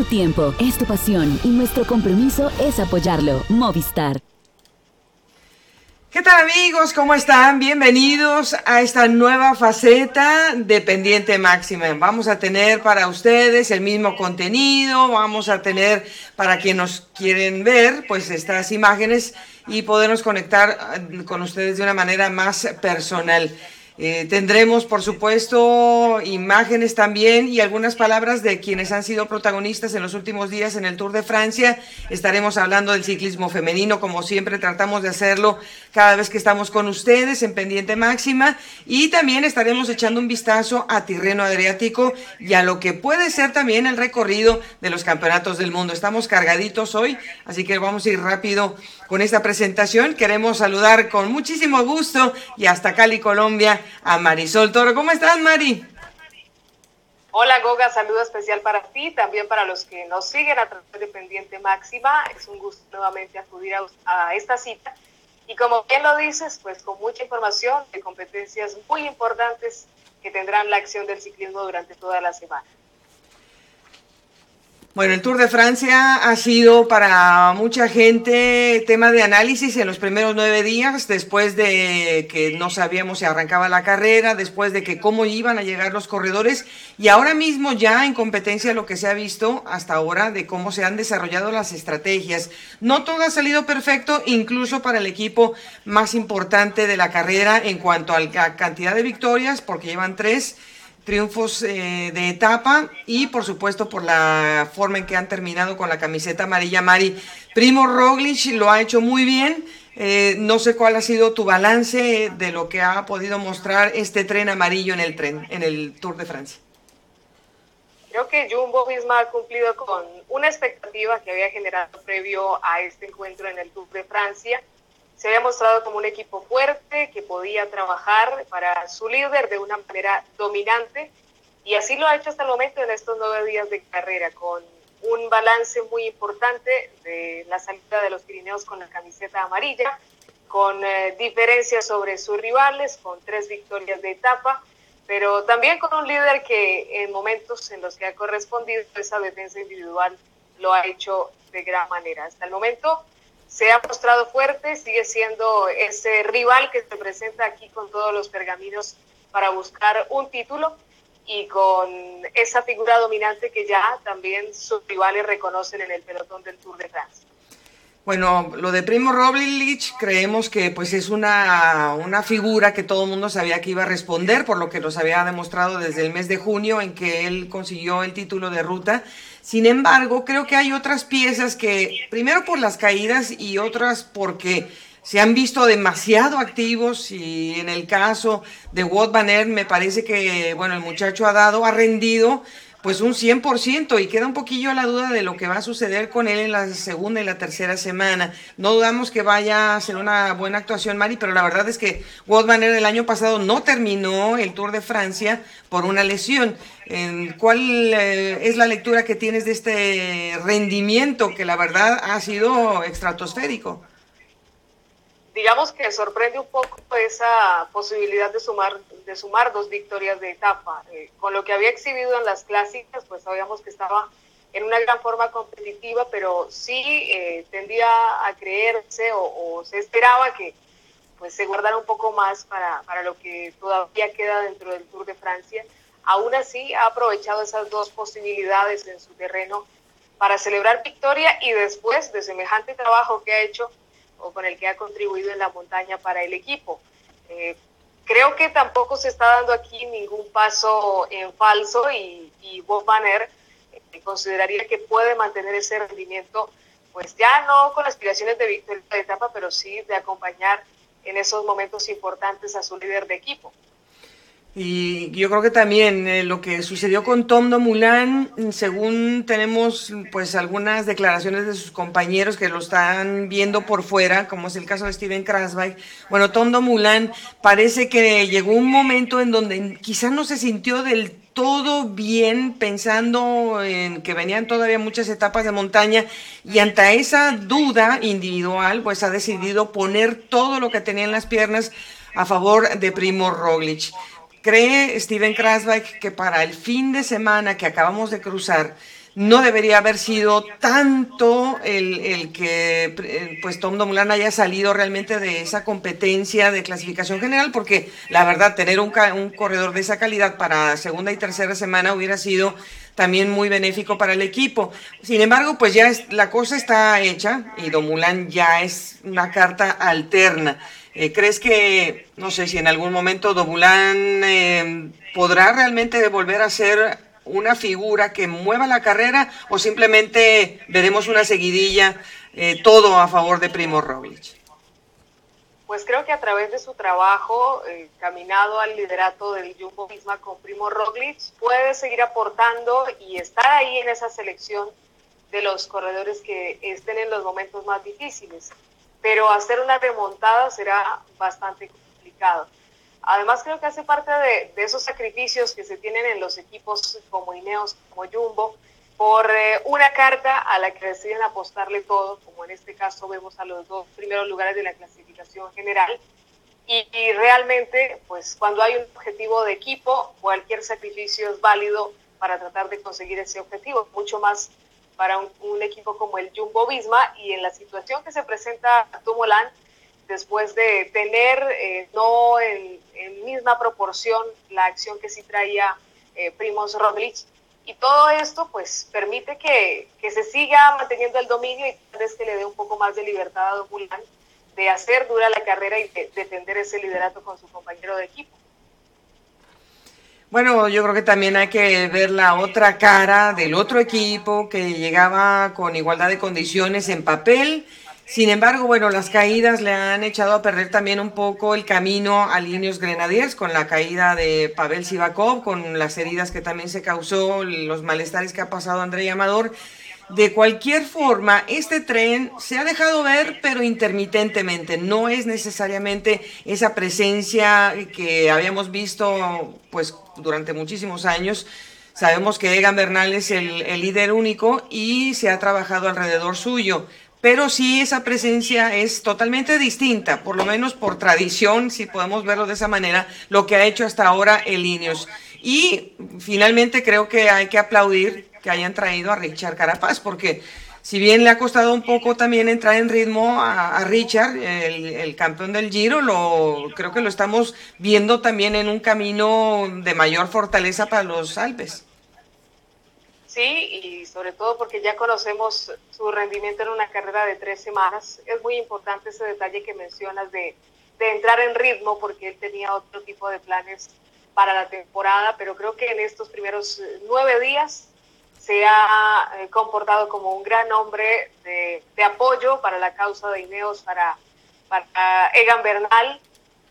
tiempo, es tu pasión y nuestro compromiso es apoyarlo. Movistar. ¿Qué tal, amigos? ¿Cómo están? Bienvenidos a esta nueva faceta de Pendiente Máxima. Vamos a tener para ustedes el mismo contenido, vamos a tener para quienes nos quieren ver, pues estas imágenes y podernos conectar con ustedes de una manera más personal. Tendremos, por supuesto, imágenes también y algunas palabras de quienes han sido protagonistas en los últimos días en el Tour de Francia. Estaremos hablando del ciclismo femenino, como siempre tratamos de hacerlo cada vez que estamos con ustedes en Pendiente Máxima. Y también estaremos echando un vistazo a Tirreno Adriático y a lo que puede ser también el recorrido de los campeonatos del mundo. Estamos cargaditos hoy, así que vamos a ir rápido con esta presentación. Queremos saludar con muchísimo gusto y hasta Cali, Colombia, a Marisol Toro. ¿Cómo estás, Mari? Hola, Goga, saludo especial para ti, también para los que nos siguen a través de Pendiente Máxima. Es un gusto nuevamente acudir a esta cita. Y como bien lo dices, pues con mucha información de competencias muy importantes que tendrán la acción del ciclismo durante toda la semana. Bueno, el Tour de Francia ha sido para mucha gente tema de análisis en los primeros 9 días, después de que no sabíamos si arrancaba la carrera, después de que cómo iban a llegar los corredores, y ahora mismo ya en competencia lo que se ha visto hasta ahora de cómo se han desarrollado las estrategias. No todo ha salido perfecto, incluso para el equipo más importante de la carrera en cuanto a la cantidad de victorias, porque llevan 3 triunfos de etapa y por supuesto por la forma en que han terminado con la camiseta amarilla. Mari, Primo Roglic lo ha hecho muy bien. No sé cuál ha sido tu balance de lo que ha podido mostrar este tren amarillo en el Tour de Francia. Creo que Jumbo-Visma ha cumplido con una expectativa que había generado previo a este encuentro en el Tour de Francia. Se había mostrado como un equipo fuerte que podía trabajar para su líder de una manera dominante y así lo ha hecho hasta el momento en estos 9 días de carrera, con un balance muy importante de la salida de los Pirineos con la camiseta amarilla, con diferencias sobre sus rivales, con 3 victorias de etapa, pero también con un líder que en momentos en los que ha correspondido esa defensa individual lo ha hecho de gran manera. Hasta el momento se ha mostrado fuerte, sigue siendo ese rival que se presenta aquí con todos los pergaminos para buscar un título y con esa figura dominante que ya también sus rivales reconocen en el pelotón del Tour de Francia. Bueno, lo de Primo Roglic creemos que pues es una figura que todo el mundo sabía que iba a responder, por lo que nos había demostrado desde el mes de junio en que él consiguió el título de ruta. Sin embargo, creo que hay otras piezas que, primero por las caídas y otras porque se han visto demasiado activos, y en el caso de Wout van Aert me parece que, bueno, el muchacho ha rendido pues un 100% y queda un poquillo la duda de lo que va a suceder con él en la segunda y la tercera semana. No dudamos que vaya a ser una buena actuación, Mari, pero la verdad es que Wout van Aert el año pasado no terminó el Tour de Francia por una lesión. ¿Cuál es la lectura que tienes de este rendimiento que la verdad ha sido estratosférico? Digamos que sorprende un poco esa posibilidad de sumar 2 victorias de etapa. Con lo que había exhibido en las clásicas, pues sabíamos que estaba en una gran forma competitiva, pero sí tendía a creerse o se esperaba que pues se guardara un poco más para lo que todavía queda dentro del Tour de Francia. Aún así ha aprovechado esas 2 posibilidades en su terreno para celebrar victoria y después de semejante trabajo que ha hecho o con el que ha contribuido en la montaña para el equipo. Creo que tampoco se está dando aquí ningún paso en falso y Wout van Aert consideraría que puede mantener ese rendimiento, pues ya no con aspiraciones de victoria de etapa, pero sí de acompañar en esos momentos importantes a su líder de equipo. Y yo creo que también lo que sucedió con Tom Dumoulin, según tenemos pues algunas declaraciones de sus compañeros que lo están viendo por fuera, como es el caso de Steven Kruijswijk. Bueno, Tom Dumoulin parece que llegó un momento en donde quizás no se sintió del todo bien, pensando en que venían todavía muchas etapas de montaña, y ante esa duda individual pues ha decidido poner todo lo que tenía en las piernas a favor de Primo Roglic. ¿Cree Steven Kruijswijk que para el fin de semana que acabamos de cruzar no debería haber sido tanto el que pues Tom Dumoulin haya salido realmente de esa competencia de clasificación general, porque la verdad tener un corredor de esa calidad para segunda y tercera semana hubiera sido también muy benéfico para el equipo. Sin embargo, pues ya la cosa está hecha y Dumoulin ya es una carta alterna. ¿Crees que, no sé, si en algún momento Dumoulin podrá realmente volver a ser una figura que mueva la carrera, o simplemente veremos una seguidilla, todo a favor de Primož Roglič? Pues creo que a través de su trabajo, caminado al liderato del Jumbo-Visma con Primož Roglič, puede seguir aportando y estar ahí en esa selección de los corredores que estén en los momentos más difíciles. Pero hacer una remontada será bastante complicado. Además, creo que hace parte de esos sacrificios que se tienen en los equipos como Ineos, como Jumbo, por una carta a la que deciden apostarle todo, como en este caso vemos a los 2 primeros lugares de la clasificación general. Y realmente, pues cuando hay un objetivo de equipo, cualquier sacrificio es válido para tratar de conseguir ese objetivo, mucho más para un equipo como el Jumbo-Visma, y en la situación que se presenta a Dumoulin, después de tener no en misma proporción la acción que sí traía Primož Roglič. Y todo esto pues permite que se siga manteniendo el dominio y tal vez que le dé un poco más de libertad a Dumoulin de hacer dura la carrera y de defender ese liderato con su compañero de equipo. Bueno, yo creo que también hay que ver la otra cara del otro equipo que llegaba con igualdad de condiciones en papel. Sin embargo, bueno, las caídas le han echado a perder también un poco el camino a Ineos Grenadiers, con la caída de Pavel Sivakov, con las heridas que también se causó, los malestares que ha pasado Andrei Amador. De cualquier forma, este tren se ha dejado ver, pero intermitentemente. No es necesariamente esa presencia que habíamos visto pues durante muchísimos años. Sabemos que Egan Bernal es el líder único y se ha trabajado alrededor suyo. Pero sí, esa presencia es totalmente distinta, por lo menos por tradición, si podemos verlo de esa manera, lo que ha hecho hasta ahora el Ineos. Y finalmente creo que hay que aplaudir que hayan traído a Richard Carapaz, porque si bien le ha costado un poco también entrar en ritmo a Richard, el campeón del Giro, creo que lo estamos viendo también en un camino de mayor fortaleza para los Alpes. Sí, y sobre todo porque ya conocemos su rendimiento en una carrera de 3 semanas. Es muy importante ese detalle que mencionas de entrar en ritmo, porque él tenía otro tipo de planes para la temporada, pero creo que en estos primeros 9 días se ha comportado como un gran hombre de apoyo para la causa de Ineos, para Egan Bernal.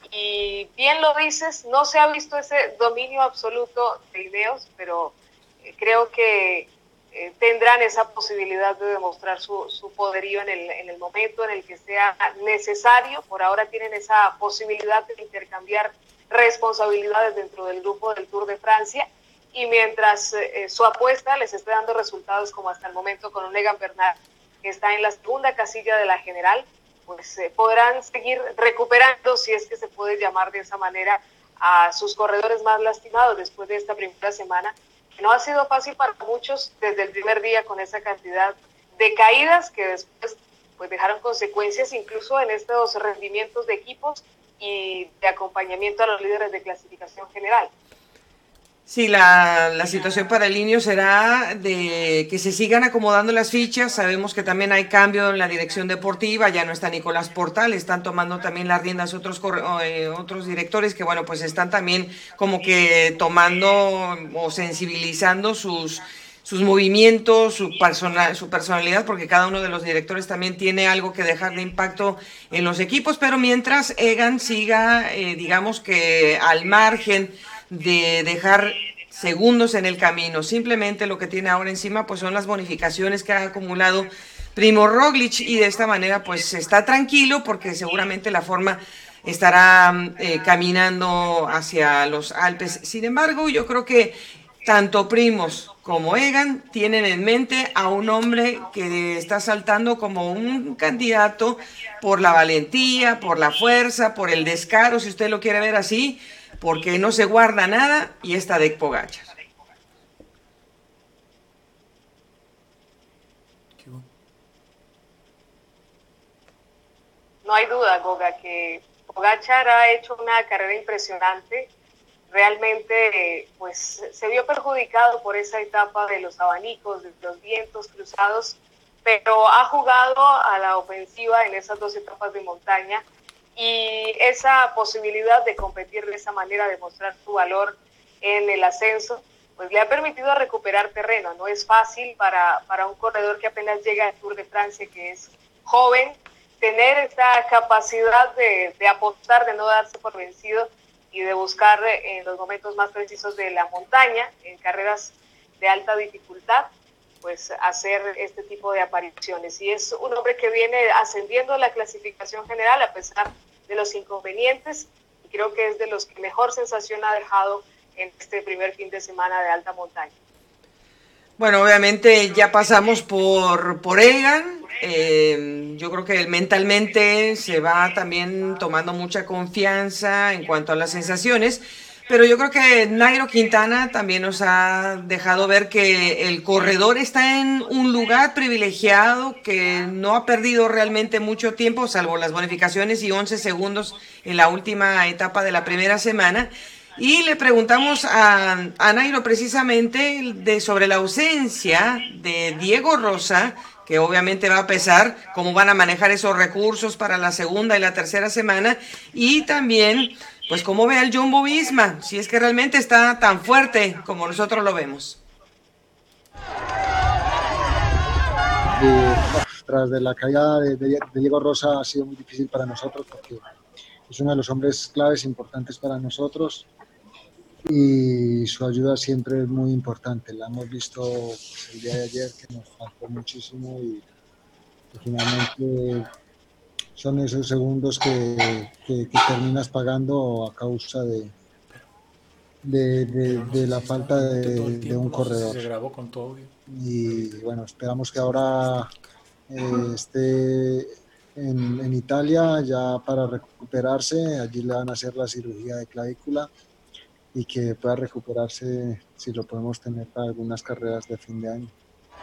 Y bien lo dices, no se ha visto ese dominio absoluto de Ineos, pero creo que tendrán esa posibilidad de demostrar su poderío en el momento en el que sea necesario. Por ahora tienen esa posibilidad de intercambiar responsabilidades dentro del grupo del Tour de Francia, y mientras su apuesta les esté dando resultados como hasta el momento con un Egan Bernal que está en la segunda casilla de la general, pues podrán seguir recuperando, si es que se puede llamar de esa manera, a sus corredores más lastimados después de esta primera semana. No ha sido fácil para muchos desde el primer día, con esa cantidad de caídas que después pues dejaron consecuencias incluso en estos rendimientos de equipos y de acompañamiento a los líderes de clasificación general. Sí, la situación para el Ineos será de que se sigan acomodando las fichas. Sabemos que también hay cambio en la dirección deportiva, ya no está Nicolás Portal, están tomando también las riendas otros directores que, bueno, pues están también como que tomando o sensibilizando sus movimientos, su personalidad, porque cada uno de los directores también tiene algo que dejar de impacto en los equipos, pero mientras Egan siga, digamos que al margen de dejar segundos en el camino, simplemente lo que tiene ahora encima pues son las bonificaciones que ha acumulado Primož Roglič, y de esta manera pues está tranquilo porque seguramente la forma estará caminando hacia los Alpes. Sin embargo, yo creo que tanto Primož como Egan tienen en mente a un hombre que está saltando como un candidato por la valentía, por la fuerza, por el descaro, si usted lo quiere ver así, porque no se guarda nada, y es Tadej Pogačar. No hay duda, Goga, que Pogačar ha hecho una carrera impresionante. Realmente pues se vio perjudicado por esa etapa de los abanicos, de los vientos cruzados, pero ha jugado a la ofensiva en esas dos etapas de montaña, y esa posibilidad de competir de esa manera, de mostrar su valor en el ascenso, pues le ha permitido recuperar terreno. No es fácil para un corredor que apenas llega al Tour de Francia, que es joven, tener esta capacidad de apostar, de no darse por vencido y de buscar en los momentos más precisos de la montaña, en carreras de alta dificultad, pues hacer este tipo de apariciones. Y es un hombre que viene ascendiendo la clasificación general a pesar de los inconvenientes, y creo que es de los que mejor sensación ha dejado en este primer fin de semana de alta montaña. Bueno, obviamente ya pasamos por Egan. Yo creo que mentalmente se va también tomando mucha confianza en cuanto a las sensaciones, pero yo creo que Nairo Quintana también nos ha dejado ver que el corredor está en un lugar privilegiado, que no ha perdido realmente mucho tiempo, salvo las bonificaciones y 11 segundos en la última etapa de la primera semana. Y le preguntamos a Nairo precisamente sobre la ausencia de Diego Rosa, que obviamente va a pesar, cómo van a manejar esos recursos para la segunda y la tercera semana, y también pues cómo ve al Jumbo-Visma, si es que realmente está tan fuerte como nosotros lo vemos. Tras de la caída de Diego Rosa ha sido muy difícil para nosotros, porque es uno de los hombres claves importantes para nosotros, y su ayuda siempre es muy importante. La hemos visto pues, el día de ayer, que nos faltó muchísimo, y finalmente son esos segundos que terminas pagando a causa de la falta de un corredor. Se grabó con todo. Y bueno, esperamos que ahora esté en Italia ya para recuperarse. Allí le van a hacer la cirugía de clavícula, y que pueda recuperarse, si lo podemos tener para algunas carreras de fin de año.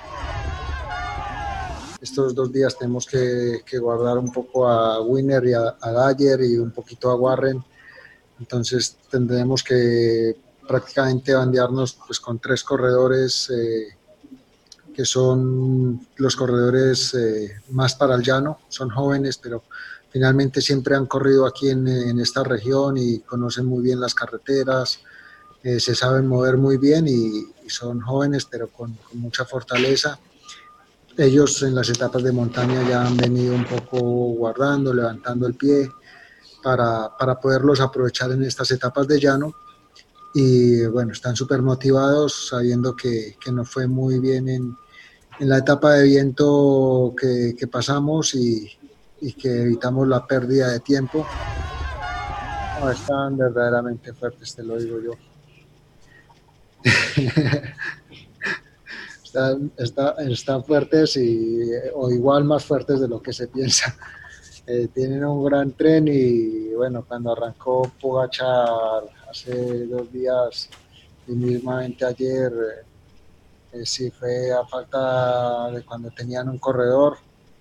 Estos 2 días tenemos que guardar un poco a Winner y a Dyer, y un poquito a Warren. Entonces tendremos que prácticamente bandearnos pues con 3 corredores que son los corredores más para el llano. Son jóvenes, pero finalmente siempre han corrido aquí en esta región y conocen muy bien las carreteras, se saben mover muy bien, y son jóvenes pero con mucha fortaleza. Ellos en las etapas de montaña ya han venido un poco guardando, levantando el pie para poderlos aprovechar en estas etapas de llano, y bueno, están súper motivados sabiendo que nos fue muy bien en la etapa de viento que pasamos, y que evitamos la pérdida de tiempo. No, están verdaderamente fuertes, te lo digo yo. Están fuertes, o igual más fuertes de lo que se piensa. Tienen un gran tren, y bueno, cuando arrancó Pogačar hace 2 días y mismamente ayer, sí fue a falta de cuando tenían un corredor,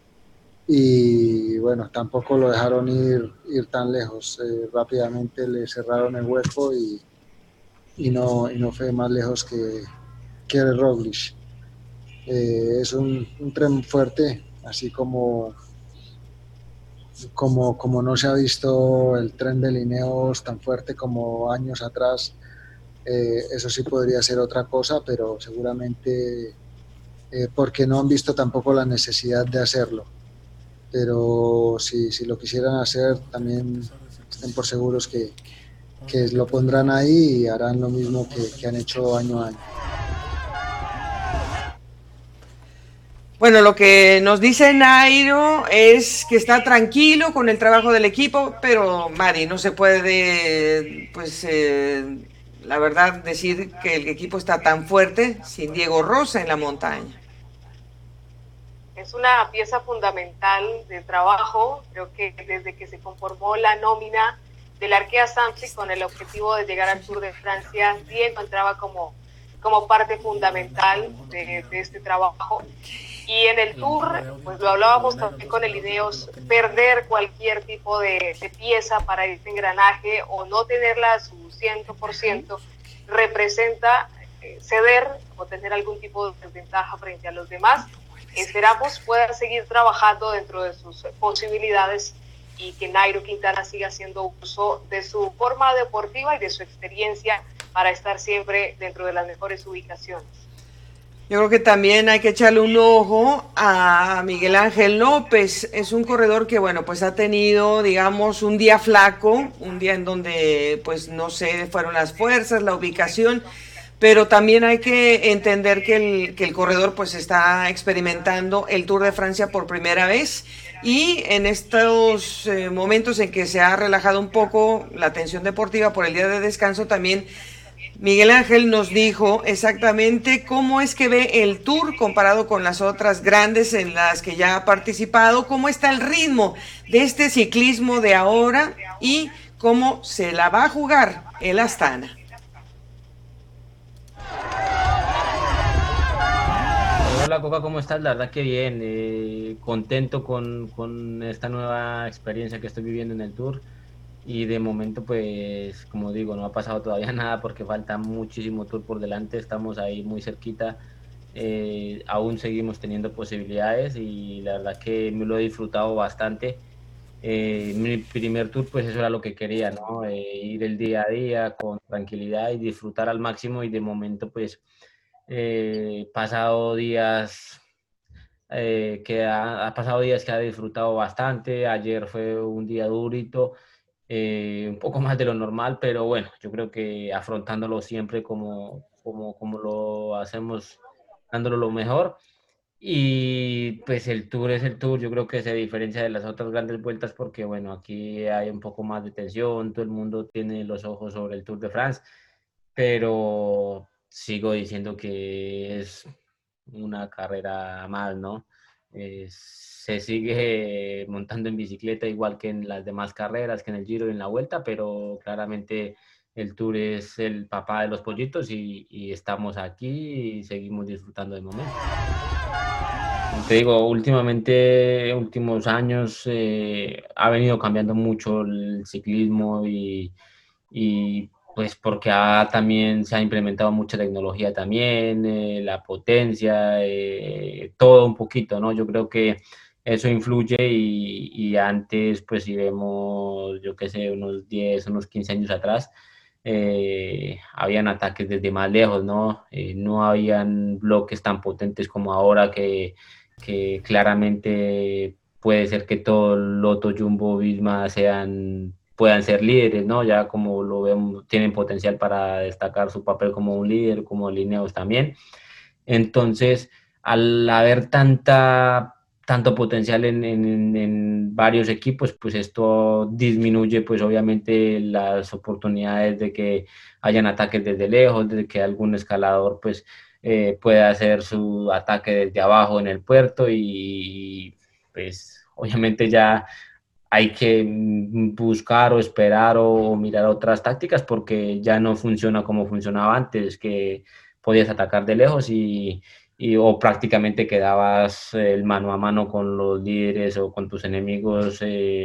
y bueno, tampoco lo dejaron ir tan lejos. Rápidamente le cerraron el hueco, y no fue más lejos que el Roglic. Es un tren fuerte, así como no se ha visto el tren de Ineos tan fuerte como años atrás. Eso sí podría ser otra cosa, pero seguramente porque no han visto tampoco la necesidad de hacerlo. Pero si lo quisieran hacer, también estén por seguros que lo pondrán ahí y harán lo mismo que han hecho año a año. Bueno, lo que nos dice Nairo es que está tranquilo con el trabajo del equipo, pero Mari, no se puede, pues, la verdad, decir que el equipo está tan fuerte sin Diego Rosa en la montaña. Es una pieza fundamental de trabajo. Creo que desde que se conformó la nómina del Arkea Samsic con el objetivo de llegar al Tour de Francia, Diego entraba como parte fundamental de este trabajo. Y en el Tour, pues lo hablábamos también con el Ineos, perder cualquier tipo de pieza para este engranaje o no tenerla a su 100% representa ceder o tener algún tipo de desventaja frente a los demás. Esperamos pueda seguir trabajando dentro de sus posibilidades y que Nairo Quintana siga haciendo uso de su forma deportiva y de su experiencia para estar siempre dentro de las mejores ubicaciones. Yo creo que también hay que echarle un ojo a Miguel Ángel López. Es un corredor que, bueno, pues ha tenido, digamos, un día flaco, un día en donde, pues, no sé, fueron las fuerzas, la ubicación, pero también hay que entender que el corredor, pues, está experimentando el Tour de Francia por primera vez y en estos momentos en que se ha relajado un poco la tensión deportiva por el día de descanso, también Miguel Ángel nos dijo exactamente cómo es que ve el Tour comparado con las otras grandes en las que ya ha participado, cómo está el ritmo de este ciclismo de ahora y cómo se la va a jugar el Astana. Hola Coca, ¿cómo estás? La verdad que bien, contento con esta nueva experiencia que estoy viviendo en el Tour. Y de momento, pues, como digo, no ha pasado todavía nada porque falta muchísimo Tour por delante, estamos ahí muy cerquita, aún seguimos teniendo posibilidades y la verdad que me lo he disfrutado bastante. Mi primer Tour, pues eso era lo que quería, ¿no? Ir el día a día con tranquilidad y disfrutar al máximo y de momento, pues, pasado días... ha pasado días que ha disfrutado bastante, ayer fue un día durito, un poco más de lo normal, pero bueno, yo creo que afrontándolo siempre como lo hacemos, dándolo lo mejor. Y pues el Tour es el Tour, yo creo que se diferencia de las otras grandes vueltas porque bueno, aquí hay un poco más de tensión, todo el mundo tiene los ojos sobre el Tour de France, pero sigo diciendo que es una carrera más, ¿no? Se sigue montando en bicicleta igual que en las demás carreras, que en el Giro y en la Vuelta, pero claramente el Tour es el papá de los pollitos y estamos aquí y seguimos disfrutando del momento. Te digo, últimos años ha venido cambiando mucho el ciclismo y pues porque también se ha implementado mucha tecnología también, la potencia, todo un poquito, ¿no? Yo creo que eso influye y antes, pues si vemos, yo qué sé, unos 10, unos 15 años atrás, habían ataques desde más lejos, ¿no? No habían bloques tan potentes como ahora que claramente puede ser que todo Lotto, Jumbo, Visma puedan ser líderes, ¿no? Ya como lo vemos, tienen potencial para destacar su papel como un líder, como Ineos también. Entonces, al haber tanto potencial en varios equipos, pues esto disminuye, pues obviamente las oportunidades de que hayan ataques desde lejos, de que algún escalador, pues puede hacer su ataque desde abajo en el puerto y pues obviamente ya hay que buscar o esperar o mirar otras tácticas porque ya no funciona como funcionaba antes, que podías atacar de lejos o prácticamente quedabas el mano a mano con los líderes o con tus enemigos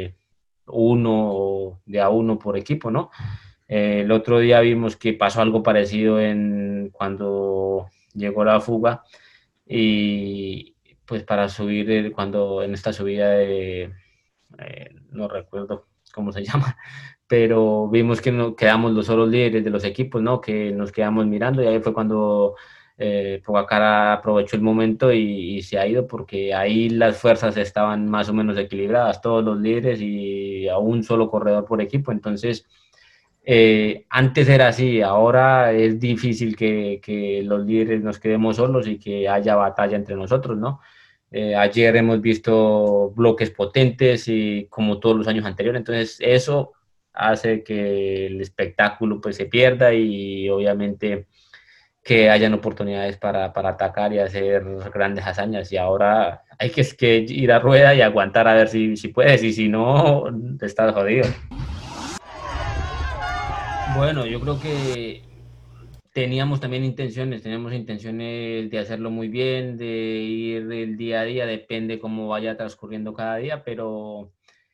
de a uno por equipo, ¿no? El otro día vimos que pasó algo parecido cuando llegó la fuga y pues para subir, en esta subida no recuerdo cómo se llama, pero vimos que no quedamos los solos líderes de los equipos, ¿no? Que nos quedamos mirando y ahí fue cuando Pogacar aprovechó el momento y se ha ido porque ahí las fuerzas estaban más o menos equilibradas, todos los líderes y a un solo corredor por equipo, entonces antes era así, ahora es difícil que los líderes nos quedemos solos y que haya batalla entre nosotros, ¿no? Ayer hemos visto bloques potentes y como todos los años anteriores, entonces eso hace que el espectáculo pues se pierda y obviamente que hayan oportunidades para atacar y hacer grandes hazañas y ahora hay que ir a rueda y aguantar a ver si puedes y si no, estás jodido. Bueno, yo creo que teníamos intenciones de hacerlo muy bien, de ir el día a día, depende cómo vaya transcurriendo cada día, pero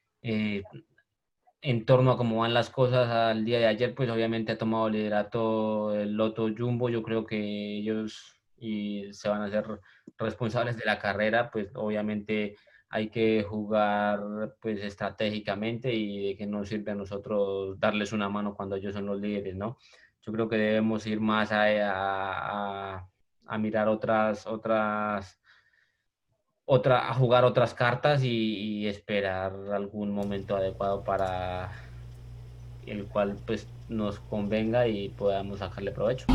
en torno a cómo van las cosas al día de ayer, pues obviamente ha tomado liderato el Lotto Jumbo. Yo creo que ellos se van a hacer responsables de la carrera, pues obviamente hay que jugar pues estratégicamente, y de que nos sirve a nosotros darles una mano cuando ellos son los líderes, ¿no? Yo creo que debemos ir más a mirar a jugar otras cartas, y esperar algún momento adecuado para el cual pues nos convenga y podamos sacarle provecho.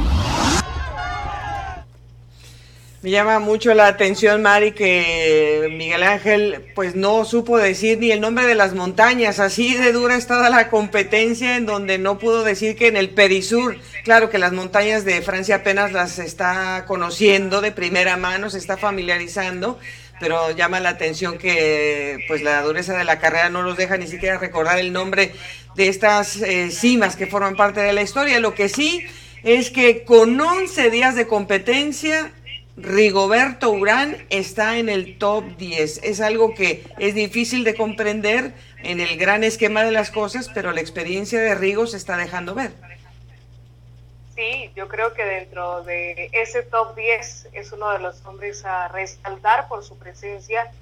Me llama mucho la atención, Mari, que Miguel Ángel pues no supo decir ni el nombre de las montañas. Así de dura estaba la competencia, en donde no pudo decir que en el Perisur. Claro que las montañas de Francia apenas las está conociendo de primera mano, se está familiarizando, pero llama la atención que pues la dureza de la carrera no los deja ni siquiera recordar el nombre de estas cimas que forman parte de la historia. Lo que sí es que con 11 días de competencia, Rigoberto Urán está en el top 10. Es algo que es difícil de comprender en el gran esquema de las cosas, pero la experiencia de Rigo se está dejando ver. Sí, yo creo que dentro de ese top 10 es uno de los hombres a resaltar por su presencia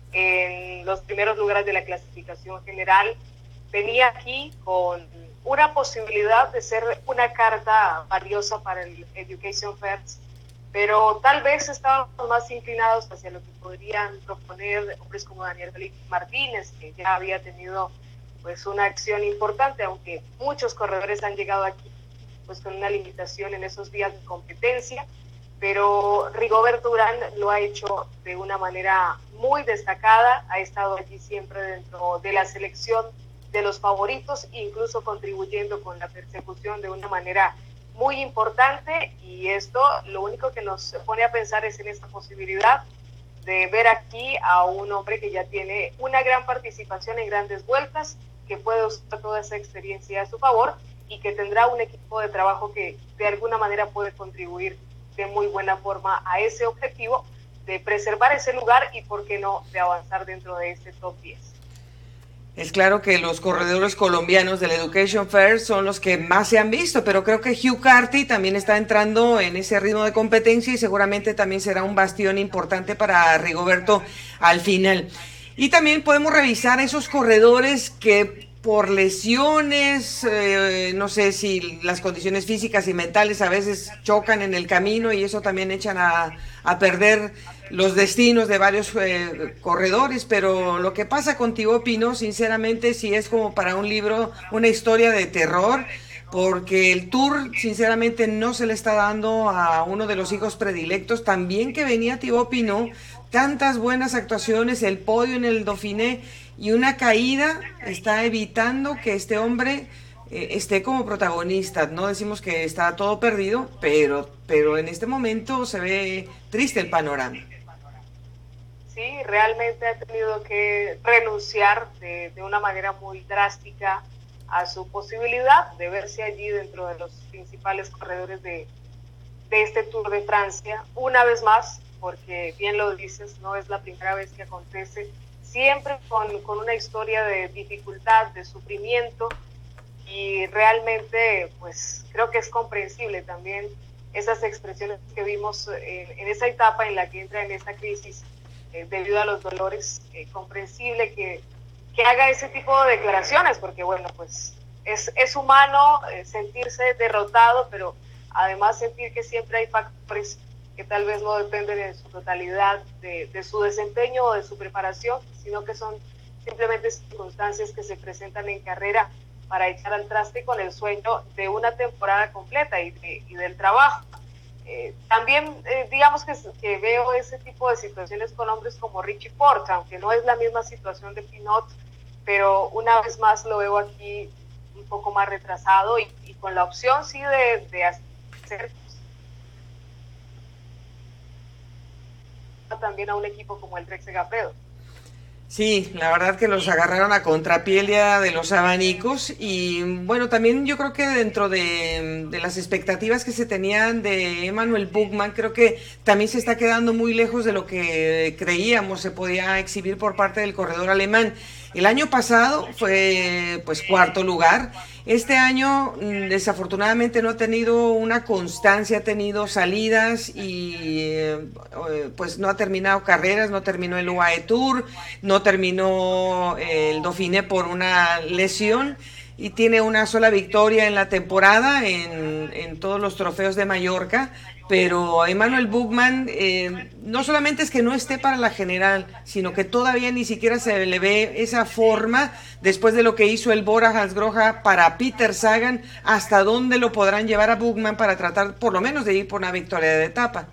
en los primeros lugares de la clasificación general. Venía aquí con una posibilidad de ser una carta valiosa para el Education First, pero tal vez estábamos más inclinados hacia lo que podrían proponer hombres como Daniel Felipe Martínez, que ya había tenido pues una acción importante, aunque muchos corredores han llegado aquí pues con una limitación en esos días de competencia, pero Rigoberto Urán lo ha hecho de una manera muy destacada, ha estado allí siempre dentro de la selección de los favoritos, incluso contribuyendo con la persecución de una manera muy importante, y esto lo único que nos pone a pensar es en esta posibilidad de ver aquí a un hombre que ya tiene una gran participación en grandes vueltas, que puede usar toda esa experiencia a su favor y que tendrá un equipo de trabajo que de alguna manera puede contribuir de muy buena forma a ese objetivo de preservar ese lugar y, por qué no, de avanzar dentro de este top 10. Es claro que los corredores colombianos del Education First son los que más se han visto, pero creo que Hugh Carty también está entrando en ese ritmo de competencia y seguramente también será un bastión importante para Rigoberto al final. Y también podemos revisar esos corredores que por lesiones, no sé si las condiciones físicas y mentales a veces chocan en el camino, y eso también echan a perder los destinos de varios corredores. Pero lo que pasa con Thibaut Pinot, sinceramente, sí es como para un libro, una historia de terror, porque el Tour sinceramente no se le está dando a uno de los hijos predilectos. También que venía Thibaut Pinot, tantas buenas actuaciones, el podio en el Dauphiné, y una caída está evitando que este hombre esté como protagonista. No decimos que está todo perdido, pero en este momento se ve triste el panorama. Sí, realmente ha tenido que renunciar de una manera muy drástica a su posibilidad de verse allí dentro de los principales corredores de este Tour de Francia. Una vez más, porque bien lo dices, no es la primera vez que acontece, siempre con una historia de dificultad, de sufrimiento, y realmente pues creo que es comprensible también esas expresiones que vimos en esa etapa en la que entra en esta crisis debido a los dolores. Comprensible que haga ese tipo de declaraciones, porque bueno, pues es humano sentirse derrotado, pero además sentir que siempre hay factores que tal vez no dependen en su totalidad de su desempeño o de su preparación, sino que son simplemente circunstancias que se presentan en carrera para echar al traste con el sueño de una temporada completa y del trabajo. También digamos que veo ese tipo de situaciones con hombres como Richie Porte, aunque no es la misma situación de Pinot, pero una vez más lo veo aquí un poco más retrasado y con la opción sí de hacer también a un equipo como el Trek Segafredo. Sí, la verdad que los agarraron a contrapié de los abanicos y bueno, también yo creo que dentro de las expectativas que se tenían de Emmanuel Buchmann, creo que también se está quedando muy lejos de lo que creíamos se podía exhibir por parte del corredor alemán. El año pasado fue pues cuarto lugar. Este año desafortunadamente no ha tenido una constancia, ha tenido salidas y pues no ha terminado carreras, no terminó el UAE Tour, no terminó el Dauphiné por una lesión y tiene una sola victoria en la temporada en todos los trofeos de Mallorca. Pero Emmanuel Buchmann no solamente es que no esté para la general, sino que todavía ni siquiera se le ve esa forma después de lo que hizo el Bora Hansgrohe para Peter Sagan. ¿Hasta dónde lo podrán llevar a Buchmann para tratar por lo menos de ir por una victoria de etapa?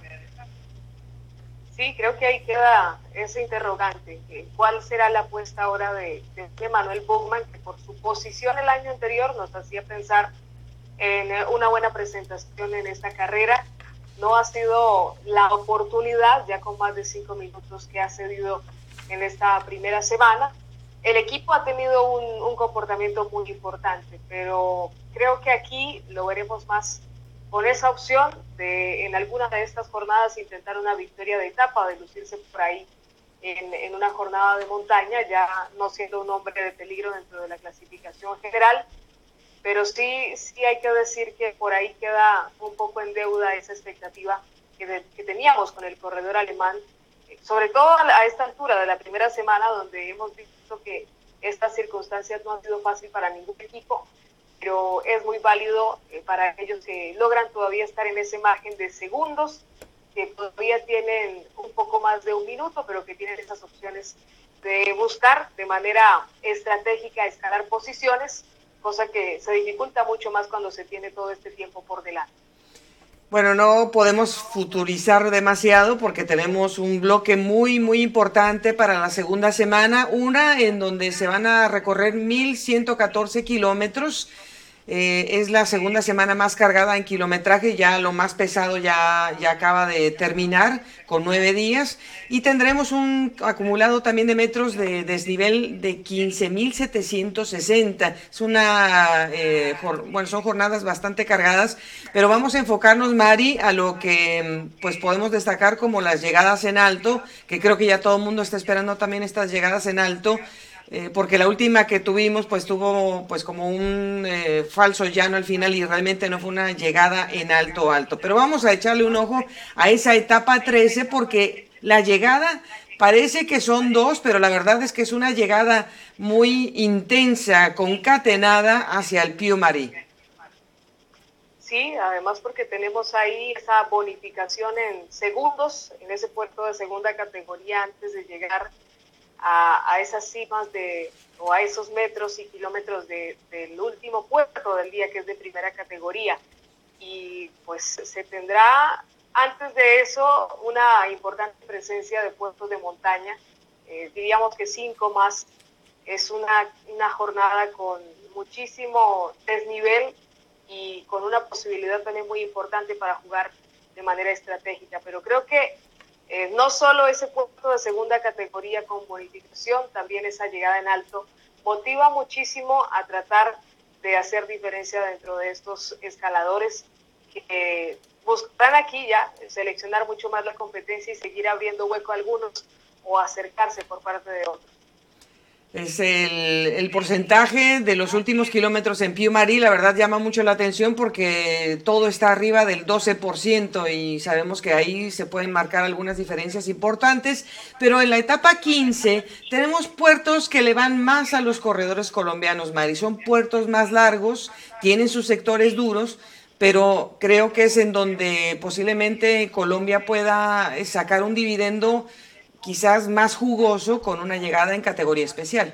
Sí, creo que ahí queda ese interrogante. ¿Cuál será la apuesta ahora de Emmanuel Buchmann, que por su posición el año anterior nos hacía pensar en una buena presentación en esta carrera? No ha sido la oportunidad, ya con más de 5 minutos que ha cedido en esta primera semana. El equipo ha tenido un comportamiento muy importante, pero creo que aquí lo veremos más con esa opción de en alguna de estas jornadas intentar una victoria de etapa, de lucirse por ahí en una jornada de montaña, ya no siendo un hombre de peligro dentro de la clasificación general. Pero sí hay que decir que por ahí queda un poco en deuda esa expectativa que teníamos con el corredor alemán, sobre todo a esta altura de la primera semana, donde hemos visto que estas circunstancias no han sido fáciles para ningún equipo, pero es muy válido para aquellos que logran todavía estar en ese margen de segundos, que todavía tienen un poco más de un minuto, pero que tienen esas opciones de buscar de manera estratégica escalar posiciones, cosa que se dificulta mucho más cuando se tiene todo este tiempo por delante. Bueno, no podemos futurizar demasiado porque tenemos un bloque muy, muy importante para la segunda semana, una en donde se van a recorrer 1.114 kilómetros. Es la segunda semana más cargada en kilometraje, ya lo más pesado ya acaba de terminar con 9 días y tendremos un acumulado también de metros de desnivel de 15.760. Es bueno, son jornadas bastante cargadas, pero vamos a enfocarnos, Mari, a lo que pues podemos destacar como las llegadas en alto, que creo que ya todo el mundo está esperando también estas llegadas en alto. Porque la última que tuvimos pues tuvo pues como un falso llano al final y realmente no fue una llegada en alto, pero vamos a echarle un ojo a esa etapa 13 porque la llegada parece que son dos, pero la verdad es que es una llegada muy intensa, concatenada hacia el Puy-Marie. Sí, además porque tenemos ahí esa bonificación en segundos, en ese puerto de segunda categoría antes de llegar a esas cimas o a esos metros y kilómetros del último puerto del día, que es de primera categoría. Y pues se tendrá antes de eso una importante presencia de puertos de montaña, diríamos que 5 más. Es una jornada con muchísimo desnivel y con una posibilidad también muy importante para jugar de manera estratégica, pero creo que no solo ese puesto de segunda categoría con bonificación, también esa llegada en alto motiva muchísimo a tratar de hacer diferencia dentro de estos escaladores que buscan aquí ya seleccionar mucho más la competencia y seguir abriendo hueco a algunos o acercarse por parte de otros. Es el porcentaje de los últimos kilómetros en Puy-Marie, la verdad llama mucho la atención porque todo está arriba del 12% y sabemos que ahí se pueden marcar algunas diferencias importantes, pero en la etapa 15 tenemos puertos que le van más a los corredores colombianos, Mari, son puertos más largos, tienen sus sectores duros, pero creo que es en donde posiblemente Colombia pueda sacar un dividendo quizás más jugoso con una llegada en categoría especial.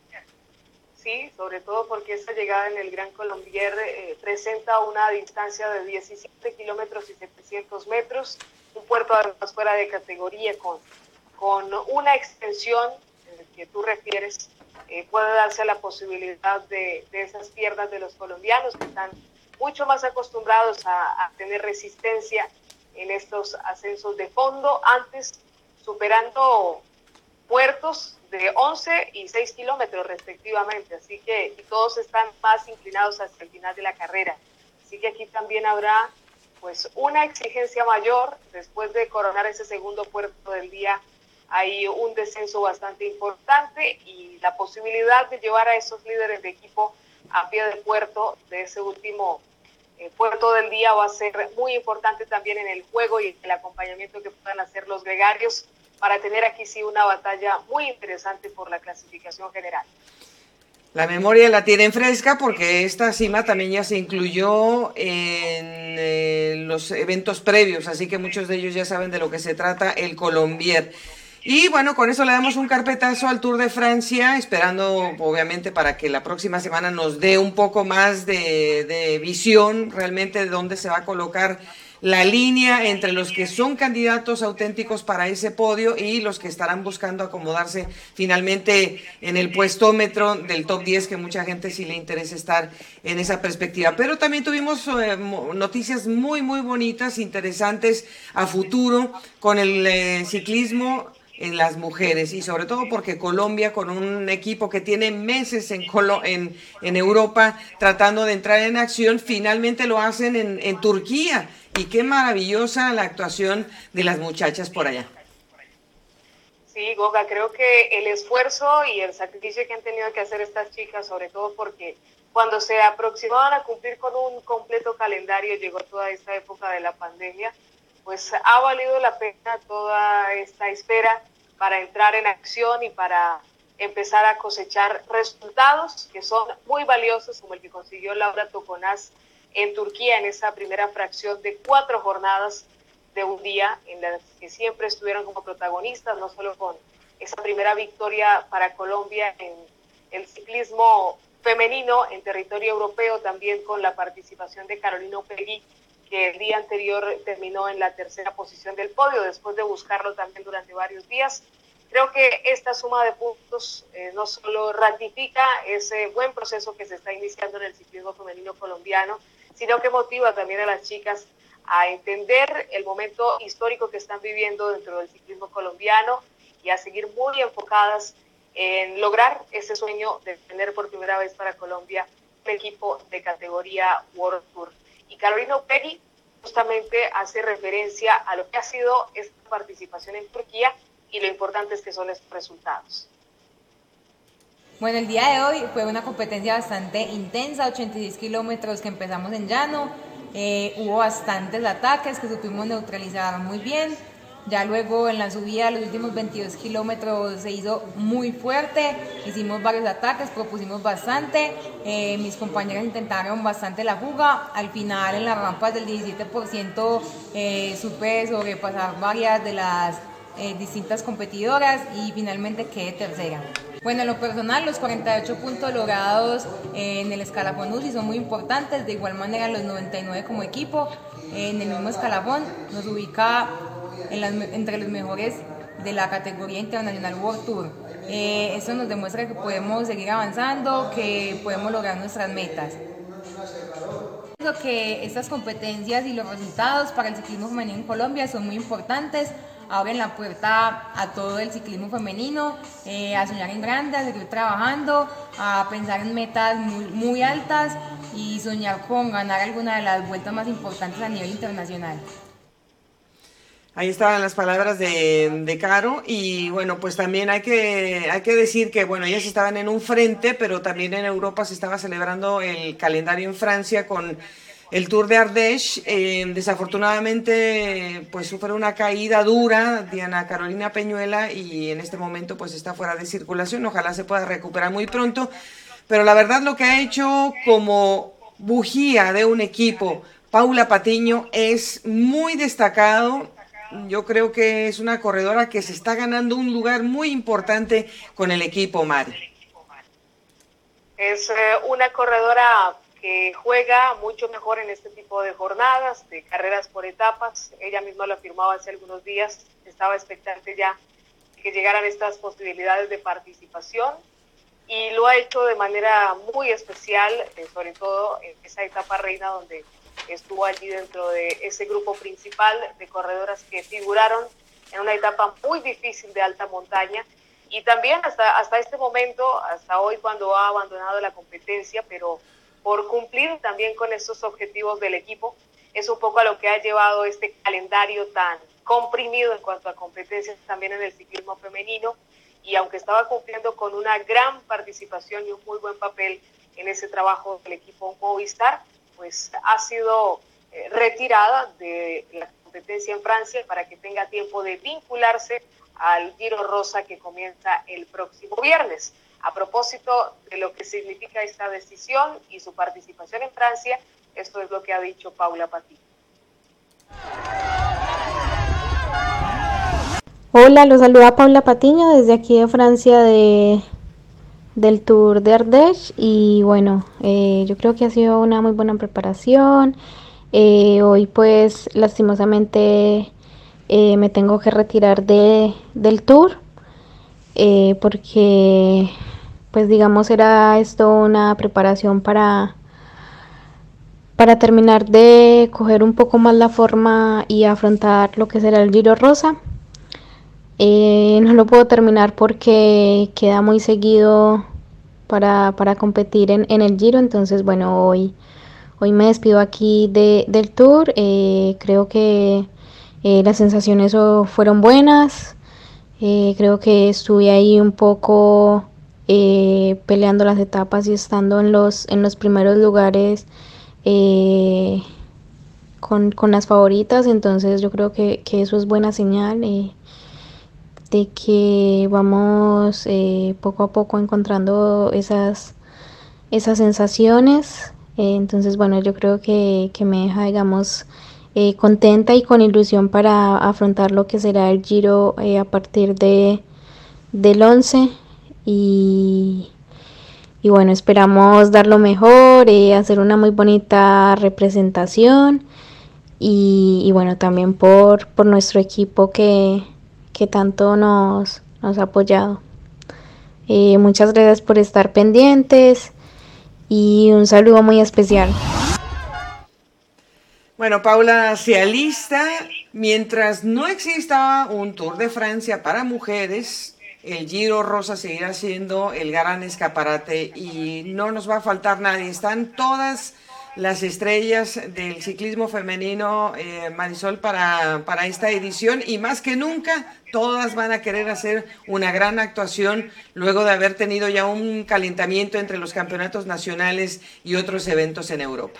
Sí, sobre todo porque esta llegada en el Gran Colombier presenta una distancia de 17 kilómetros y 700 metros, un puerto además fuera de categoría con una extensión que tú refieres, puede darse la posibilidad de esas piernas de los colombianos que están mucho más acostumbrados a tener resistencia en estos ascensos de fondo, antes superando puertos de 11 y 6 kilómetros respectivamente, así que y todos están más inclinados hacia el final de la carrera. Así que aquí también habrá pues una exigencia mayor después de coronar ese segundo puerto del día. Hay un descenso bastante importante y la posibilidad de llevar a esos líderes de equipo a pie de puerto de ese último puerto del día va a ser muy importante también en el juego y el acompañamiento que puedan hacer los gregarios para tener aquí sí una batalla muy interesante por la clasificación general. La memoria la tienen fresca porque esta cima también ya se incluyó en los eventos previos, así que muchos de ellos ya saben de lo que se trata el Colombier. Y bueno, con eso le damos un carpetazo al Tour de Francia, esperando obviamente para que la próxima semana nos dé un poco más de visión realmente de dónde se va a colocar la línea entre los que son candidatos auténticos para ese podio y los que estarán buscando acomodarse finalmente en el puestómetro del top 10, que mucha gente sí le interesa estar en esa perspectiva. Pero también tuvimos noticias muy, muy bonitas, interesantes a futuro con el ciclismo en las mujeres y sobre todo porque Colombia, con un equipo que tiene meses en Europa tratando de entrar en acción, finalmente lo hacen en Turquía, y qué maravillosa la actuación de las muchachas por allá. Sí, Goga, creo que el esfuerzo y el sacrificio que han tenido que hacer estas chicas, sobre todo porque cuando se aproximaban a cumplir con un completo calendario, llegó toda esta época de la pandemia, pues ha valido la pena toda esta espera para entrar en acción y para empezar a cosechar resultados que son muy valiosos, como el que consiguió Laura Toconaz en Turquía en esa primera fracción de 4 jornadas de un día, en las que siempre estuvieron como protagonistas, no solo con esa primera victoria para Colombia en el ciclismo femenino en territorio europeo, también con la participación de Carolina Upegui, que el día anterior terminó en la tercera posición del podio, después de buscarlo también durante varios días. Creo que esta suma de puntos no solo ratifica ese buen proceso que se está iniciando en el ciclismo femenino colombiano, sino que motiva también a las chicas a entender el momento histórico que están viviendo dentro del ciclismo colombiano y a seguir muy enfocadas en lograr ese sueño de tener por primera vez para Colombia un equipo de categoría World Tour. Y Carolina Upegui justamente hace referencia a lo que ha sido esta participación en Turquía y lo importante es que son estos resultados. Bueno, el día de hoy fue una competencia bastante intensa, 86 kilómetros que empezamos en llano, hubo bastantes ataques que supimos neutralizar muy bien. Ya luego en la subida, los últimos 22 kilómetros se hizo muy fuerte, hicimos varios ataques, propusimos bastante, mis compañeros intentaron bastante la fuga, al final en las rampas del 17% supe sobrepasar varias de las distintas competidoras y finalmente quedé tercera. Bueno, en lo personal, los 48 puntos logrados en el escalafón UCI son muy importantes, de igual manera los 99 como equipo en el mismo escalafón nos ubica entre los mejores de la categoría internacional World Tour. Esto nos demuestra que podemos seguir avanzando, que podemos lograr nuestras metas. Creo que estas competencias y los resultados para el ciclismo femenino en Colombia son muy importantes, abren la puerta a todo el ciclismo femenino, a soñar en grande, a seguir trabajando, a pensar en metas muy, muy altas y soñar con ganar alguna de las vueltas más importantes a nivel internacional. Ahí estaban las palabras de Caro y bueno, pues también hay que decir que bueno, ellas estaban en un frente, pero también en Europa se estaba celebrando el calendario en Francia con el Tour de Ardèche. Desafortunadamente pues sufre una caída dura Diana Carolina Peñuela y en este momento pues está fuera de circulación, ojalá se pueda recuperar muy pronto, pero la verdad lo que ha hecho como bujía de un equipo Paula Patiño es muy destacado. Yo creo que es una corredora que se está ganando un lugar muy importante con el equipo, Mari. Es una corredora que juega mucho mejor en este tipo de jornadas, de carreras por etapas. Ella misma lo afirmaba hace algunos días, estaba expectante ya que llegaran estas posibilidades de participación y lo ha hecho de manera muy especial, sobre todo en esa etapa reina donde estuvo allí dentro de ese grupo principal de corredoras que figuraron en una etapa muy difícil de alta montaña y también hasta este momento, hasta hoy cuando ha abandonado la competencia, pero por cumplir también con estos objetivos del equipo, es un poco a lo que ha llevado este calendario tan comprimido en cuanto a competencias también en el ciclismo femenino, y aunque estaba cumpliendo con una gran participación y un muy buen papel en ese trabajo del equipo Movistar, pues ha sido retirada de la competencia en Francia para que tenga tiempo de vincularse al Giro Rosa que comienza el próximo viernes. A propósito de lo que significa esta decisión y su participación en Francia, esto es lo que ha dicho Paula Patiño. Hola, los saluda Paula Patiño desde aquí de Francia del Tour de Ardèche, y bueno, yo creo que ha sido una muy buena preparación. Hoy pues lastimosamente me tengo que retirar del Tour porque pues digamos era esto una preparación para terminar de coger un poco más la forma y afrontar lo que será el Giro Rosa. No lo puedo terminar porque queda muy seguido para competir en el Giro, entonces bueno, hoy me despido aquí del Tour. Creo que las sensaciones fueron buenas. Creo que estuve ahí un poco peleando las etapas y estando en los primeros lugares con las favoritas, entonces yo creo que eso es buena señal de que vamos poco a poco encontrando esas sensaciones. Entonces bueno, yo creo que me deja, digamos, contenta y con ilusión para afrontar lo que será el Giro a partir del 11, y bueno, esperamos dar lo mejor, hacer una muy bonita representación, y bueno, también por nuestro equipo que tanto nos ha apoyado. Muchas gracias por estar pendientes y un saludo muy especial. Bueno, Paula se alista. Mientras no exista un Tour de Francia para mujeres, el Giro Rosa seguirá siendo el gran escaparate y no nos va a faltar nadie. Están todas las estrellas del ciclismo femenino, Marisol, para esta edición, y más que nunca todas van a querer hacer una gran actuación luego de haber tenido ya un calentamiento entre los campeonatos nacionales y otros eventos en Europa.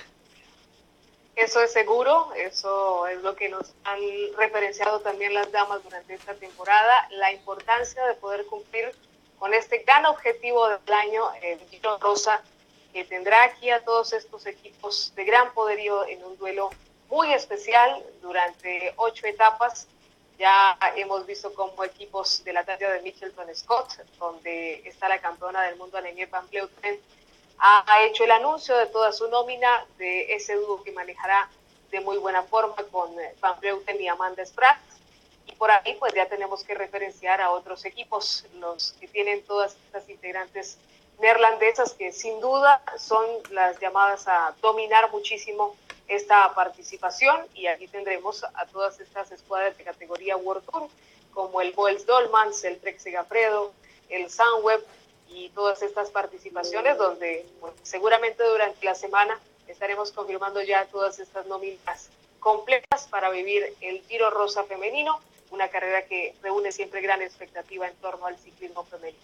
Eso es seguro, eso es lo que nos han referenciado también las damas durante esta temporada, la importancia de poder cumplir con este gran objetivo del año, el Giro Rosa, que tendrá aquí a todos estos equipos de gran poderío en un duelo muy especial durante 8 etapas. Ya hemos visto como equipos de la talla de Mitchelton Scott, donde está la campeona del mundo Annemiek van Vleuten, ha hecho el anuncio de toda su nómina de ese dúo que manejará de muy buena forma con Van Vleuten y Amanda Spratt. Y por ahí pues ya tenemos que referenciar a otros equipos, los que tienen todas estas integrantes neerlandesas que sin duda son las llamadas a dominar muchísimo esta participación, y aquí tendremos a todas estas escuadras de categoría World Tour como el Boels Dolmans, el Trek Segafredo, el Sunweb y todas estas participaciones donde bueno, seguramente durante la semana estaremos confirmando ya todas estas nóminas completas para vivir el Giro Rosa femenino, una carrera que reúne siempre gran expectativa en torno al ciclismo femenino.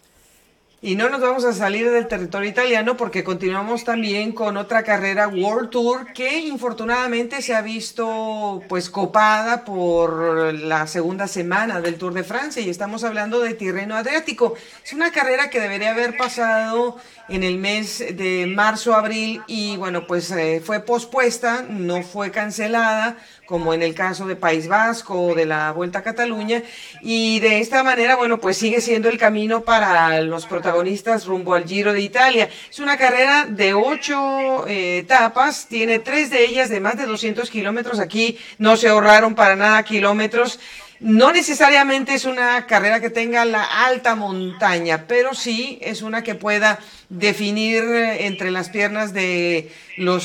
Y no nos vamos a salir del territorio italiano porque continuamos también con otra carrera World Tour que infortunadamente se ha visto pues copada por la segunda semana del Tour de Francia, y estamos hablando de Tirreno Adriático. Es una carrera que debería haber pasado en el mes de marzo-abril y bueno, pues fue pospuesta, no fue cancelada como en el caso de País Vasco o de la Vuelta a Cataluña, y de esta manera, bueno, pues sigue siendo el camino para los protagonistas rumbo al Giro de Italia. Es una carrera de 8 etapas, tiene 3 de ellas de más de 200 kilómetros, aquí no se ahorraron para nada kilómetros. No necesariamente es una carrera que tenga la alta montaña, pero sí es una que pueda definir entre las piernas de los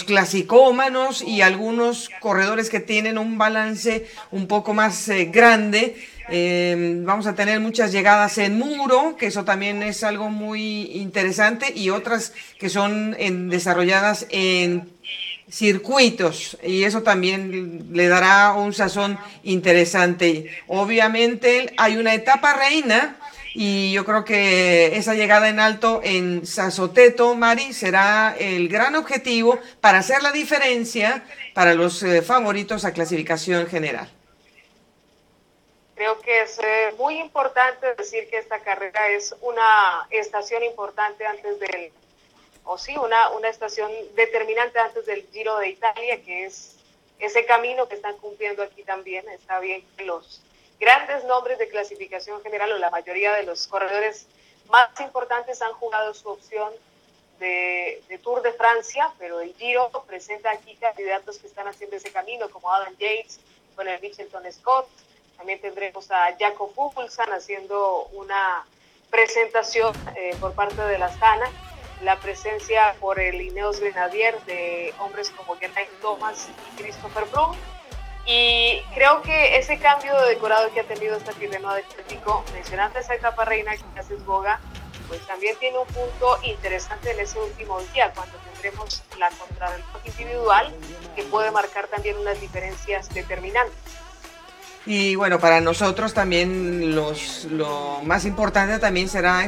clasicómanos y algunos corredores que tienen un balance un poco más grande Vamos a tener muchas llegadas en muro, que eso también es algo muy interesante, y otras que son desarrolladas en circuitos, y eso también le dará un sazón interesante. Obviamente hay una etapa reina, y yo creo que esa llegada en alto en Sasoteto, Mari, será el gran objetivo para hacer la diferencia para los favoritos a clasificación general. Creo que es muy importante decir que esta carrera es una estación importante antes del, o sí, una estación determinante antes del Giro de Italia, que es ese camino que están cumpliendo aquí también. Está bien que los grandes nombres de clasificación general o la mayoría de los corredores más importantes han jugado su opción de Tour de Francia, pero el Giro presenta aquí candidatos que están haciendo ese camino, como Adam Yates con el Mitchelton Scott. También tendremos a Jakob Fuglsang haciendo una presentación por parte de la Astana, la presencia por el Ineos Grenadier de hombres como Geraint Thomas y Christopher Froome. Y creo que ese cambio de decorado que ha tenido esta Tirreno Adriático, mencionando esa etapa reina que hace Boga, pues también tiene un punto interesante en ese último día, cuando tendremos la contrarreloj individual, que puede marcar también unas diferencias determinantes. Y bueno, para nosotros también lo más importante también será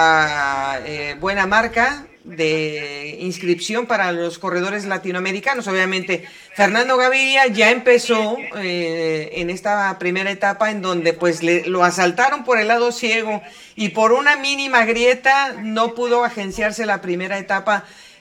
esa buena marca de inscripción para los corredores latinoamericanos. Obviamente, Fernando Gaviria ya empezó en esta primera etapa en donde pues lo asaltaron por el lado ciego y por una mínima grieta no pudo agenciarse la primera etapa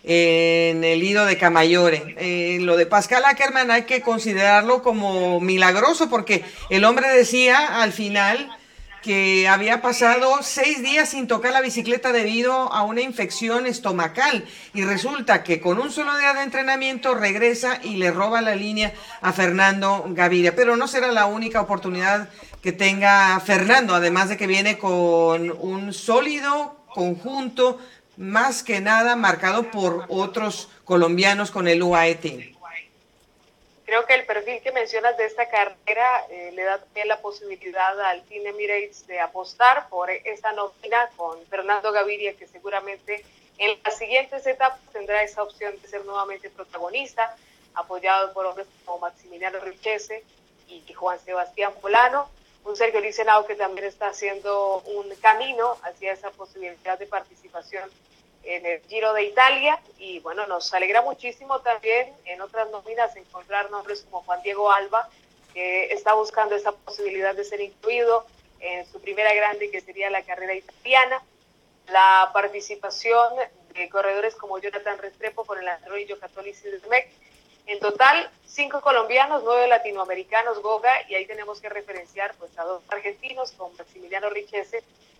en el Lido de Camaiore. Lo de Pascal Ackermann hay que considerarlo como milagroso, porque el hombre decía al final que había pasado 6 días sin tocar la bicicleta debido a una infección estomacal, y resulta que con un solo día de entrenamiento regresa y le roba la línea a Fernando Gaviria. Pero no será la única oportunidad que tenga Fernando, además de que viene con un sólido conjunto, más que nada marcado por otros colombianos con el UAE Team. Creo que el perfil que mencionas de esta carrera le da también la posibilidad al Team Emirates de apostar por esa nómina con Fernando Gaviria, que seguramente en las siguientes etapas tendrá esa opción de ser nuevamente protagonista, apoyado por hombres como Maximiliano Richese y Juan Sebastián Polano. Un Sergio Licenao que también está haciendo un camino hacia esa posibilidad de participación en el Giro de Italia. Y bueno, nos alegra muchísimo también en otras nóminas encontrar nombres como Juan Diego Alba, que está buscando esa posibilidad de ser incluido en su primera grande, que sería la carrera italiana. La participación de corredores como Jonathan Restrepo con el Android Católico de Mec. En total, 5 colombianos, 9 latinoamericanos, Goga, y ahí tenemos que referenciar pues a 2 argentinos con Maximiliano Richese,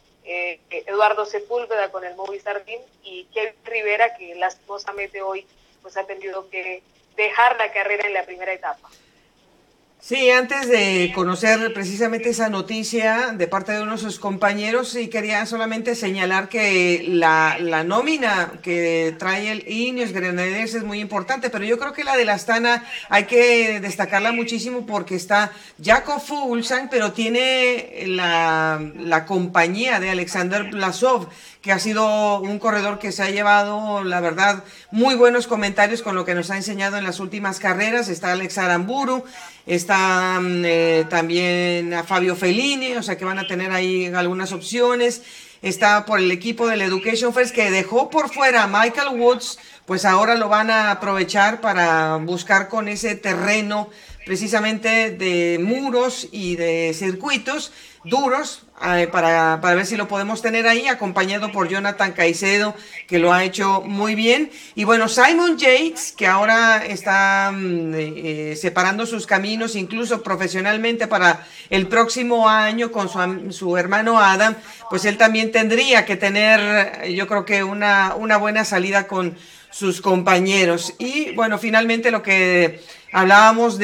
Eduardo Sepúlveda con el Movistar Team, y Kevin Rivera, que lastimosamente hoy pues ha tenido que dejar la carrera en la primera etapa. Sí, antes de conocer precisamente esa noticia de parte de uno de sus compañeros, sí quería solamente señalar que la nómina que trae el Ineos Grenadiers es muy importante, pero yo creo que la de la Astana hay que destacarla muchísimo porque está Jakob Fuglsang, pero tiene la compañía de Alexander Blasov, que ha sido un corredor que se ha llevado, la verdad, muy buenos comentarios con lo que nos ha enseñado en las últimas carreras. Está Alex Aramburu, está también a Fabio Fellini, o sea que van a tener ahí algunas opciones. Está por el equipo del Education First, que dejó por fuera a Michael Woods, pues ahora lo van a aprovechar para buscar con ese terreno precisamente de muros y de circuitos duros, para ver si lo podemos tener ahí, acompañado por Jonathan Caicedo, que lo ha hecho muy bien. Y bueno, Simon Yates, que ahora está separando sus caminos, incluso profesionalmente, para el próximo año con su hermano Adam, pues él también tendría que tener, yo creo que una buena salida con sus compañeros. Y bueno, finalmente lo que hablábamos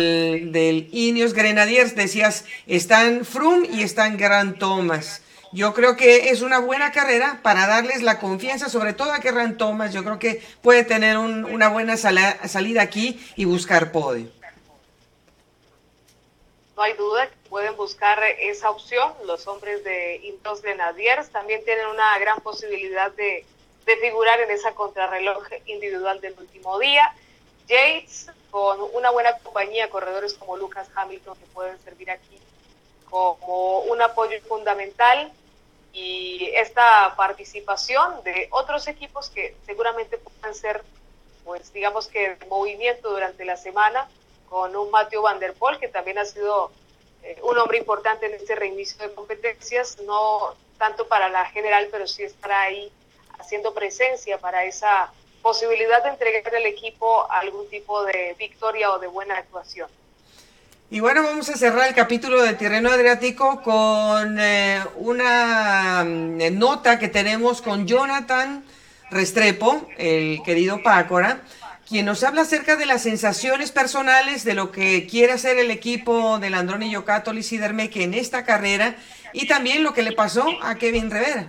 del Ineos Grenadiers, decías, están Froome y están Geraint Thomas. Yo creo que es una buena carrera para darles la confianza, sobre todo a Geraint Thomas. Yo creo que puede tener una buena salida aquí y buscar podio. no hay duda que pueden buscar esa opción. Los hombres de Ineos Grenadiers también tienen una gran posibilidad de figurar en esa contrarreloj individual del último día. Yates, con una buena compañía, corredores como Lucas Hamilton, que pueden servir aquí como un apoyo fundamental, y esta participación de otros equipos que seguramente puedan ser, pues digamos que de movimiento durante la semana, con un Mathieu Van der Poel, que también ha sido un hombre importante en este reinicio de competencias, no tanto para la general, pero sí estará ahí haciendo presencia para esa posibilidad de entregar al equipo algún tipo de victoria o de buena actuación. Y bueno, vamos a cerrar el capítulo de Tirreno Adriático con una nota que tenemos con Jonathan Restrepo, el querido Pácora, quien nos habla acerca de las sensaciones personales de lo que quiere hacer el equipo de Landroni Giocattoli Sidermec en esta carrera, y también lo que le pasó a Kevin Rivera.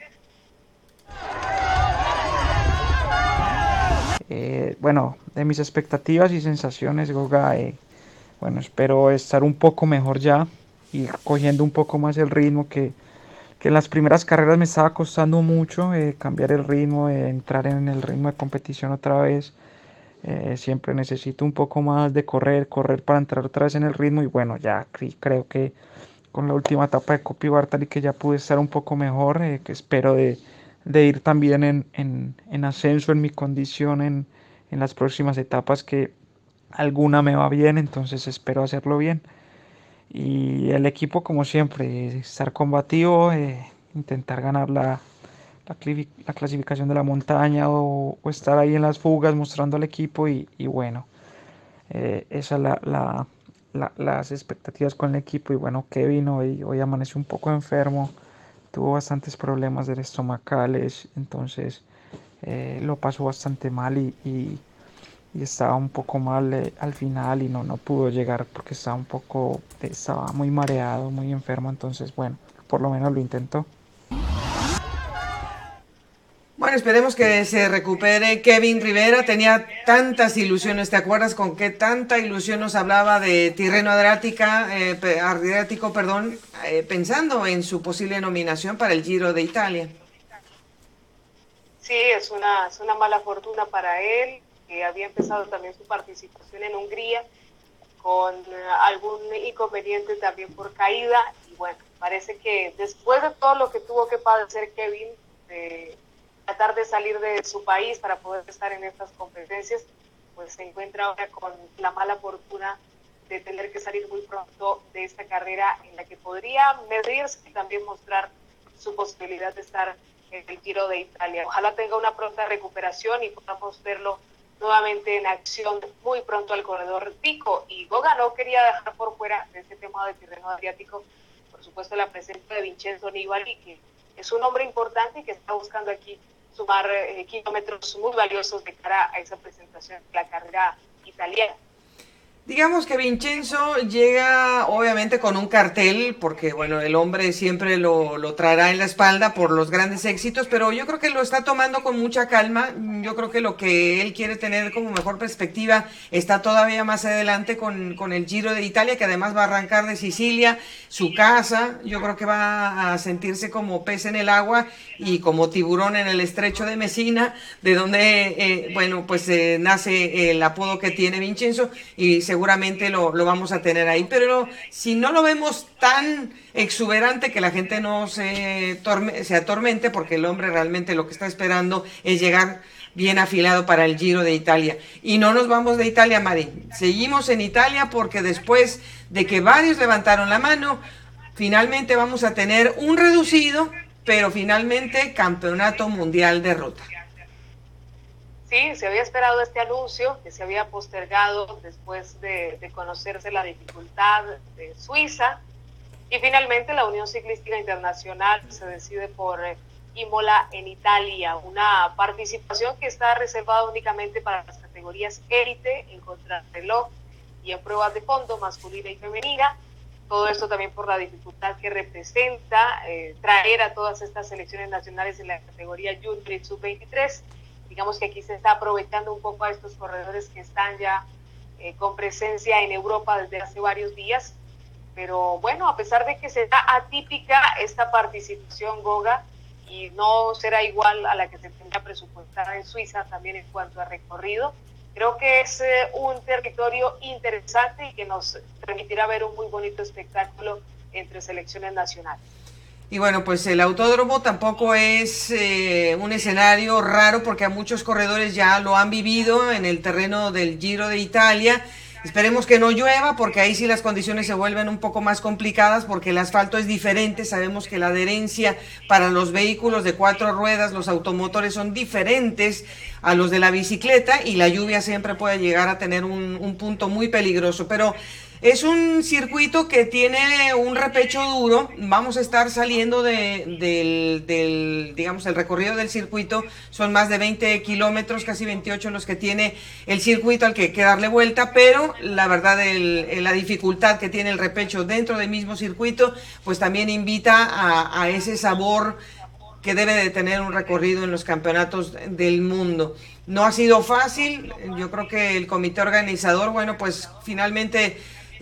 Bueno, de mis expectativas y sensaciones, Goga, bueno, espero estar un poco mejor ya, ir cogiendo un poco más el ritmo, que en las primeras carreras me estaba costando mucho cambiar el ritmo, entrar en el ritmo de competición otra vez. Siempre necesito un poco más de correr para entrar otra vez en el ritmo, y bueno, ya creo que con la última etapa de Coppi Bartali que ya pude estar un poco mejor, que espero de ir también en ascenso en mi condición en las próximas etapas, que alguna me va bien, entonces espero hacerlo bien. Y el equipo, como siempre, estar combativo, intentar ganar la clasificación de la montaña, o estar ahí en las fugas mostrando al equipo, y bueno, esas las expectativas con el equipo. Y bueno, Kevin hoy amaneció un poco enfermo, tuvo bastantes problemas estomacales, entonces lo pasó bastante mal, y estaba un poco mal al final, y no pudo llegar porque estaba muy mareado, muy enfermo. Entonces bueno, por lo menos lo intentó. Bueno, esperemos que se recupere Kevin Rivera. Tenía tantas ilusiones, ¿te acuerdas con qué tanta ilusión nos hablaba de Tirreno Adriático, pensando en su posible nominación para el Giro de Italia? Sí, es una mala fortuna para él, que había empezado también su participación en Hungría con algún inconveniente también por caída, y bueno, parece que después de todo lo que tuvo que padecer Kevin, de tratar de salir de su país para poder estar en estas competencias, pues se encuentra ahora con la mala fortuna de tener que salir muy pronto de esta carrera, en la que podría medirse y también mostrar su posibilidad de estar en el Giro de Italia. Ojalá tenga una pronta recuperación y podamos verlo nuevamente en acción muy pronto al corredor Pico. Y Goga, no quería dejar por fuera de este tema de Tirreno Adriático, por supuesto, la presencia de Vincenzo Nibali, que es un hombre importante y que está buscando aquí sumar kilómetros muy valiosos de cara a esa presentación de la carrera italiana. Digamos que Vincenzo llega obviamente con un cartel, porque bueno, el hombre siempre lo traerá en la espalda por los grandes éxitos, pero yo creo que lo está tomando con mucha calma. Yo creo que lo que él quiere tener como mejor perspectiva está todavía más adelante con el Giro de Italia, que además va a arrancar de Sicilia, su casa. Yo creo que va a sentirse como pez en el agua y como tiburón en el estrecho de Messina, de donde nace el apodo que tiene Vincenzo, y seguramente lo vamos a tener ahí, pero si no lo vemos tan exuberante, que la gente no se atormente, porque el hombre realmente lo que está esperando es llegar bien afilado para el Giro de Italia. Y no nos vamos de Italia, Mari, seguimos en Italia, porque después de que varios levantaron la mano, finalmente vamos a tener un reducido, pero finalmente campeonato mundial de ruta. Sí, se había esperado este anuncio, que se había postergado después de conocerse la dificultad de Suiza, y finalmente la Unión Ciclística Internacional se decide por Imola en Italia, una participación que está reservada únicamente para las categorías élite, en contrarreloj y en pruebas de fondo masculina y femenina. Todo esto también por la dificultad que representa traer a todas estas selecciones nacionales en la categoría Junior Sub-23. Digamos que aquí se está aprovechando un poco a estos corredores que están ya con presencia en Europa desde hace varios días. Pero bueno, a pesar de que será atípica esta participación, Goga, y no será igual a la que se tenga presupuestada en Suiza también en cuanto a recorrido, creo que es un territorio interesante y que nos permitirá ver un muy bonito espectáculo entre selecciones nacionales. Y bueno, pues el autódromo tampoco es un escenario raro porque a muchos corredores ya lo han vivido en el terreno del Giro de Italia. Esperemos que no llueva porque ahí sí las condiciones se vuelven un poco más complicadas porque el asfalto es diferente. Sabemos que la adherencia para los vehículos de 4 ruedas, los automotores, son diferentes a los de la bicicleta y la lluvia siempre puede llegar a tener un punto muy peligroso. Pero es un circuito que tiene un repecho duro. Vamos a estar saliendo digamos, el recorrido del circuito. Son más de 20 kilómetros, casi 28 los que tiene el circuito al que hay que darle vuelta, pero la verdad la dificultad que tiene el repecho dentro del mismo circuito, pues también invita a ese sabor que debe de tener un recorrido en los campeonatos del mundo. No ha sido fácil. Yo creo que el comité organizador, bueno, pues finalmente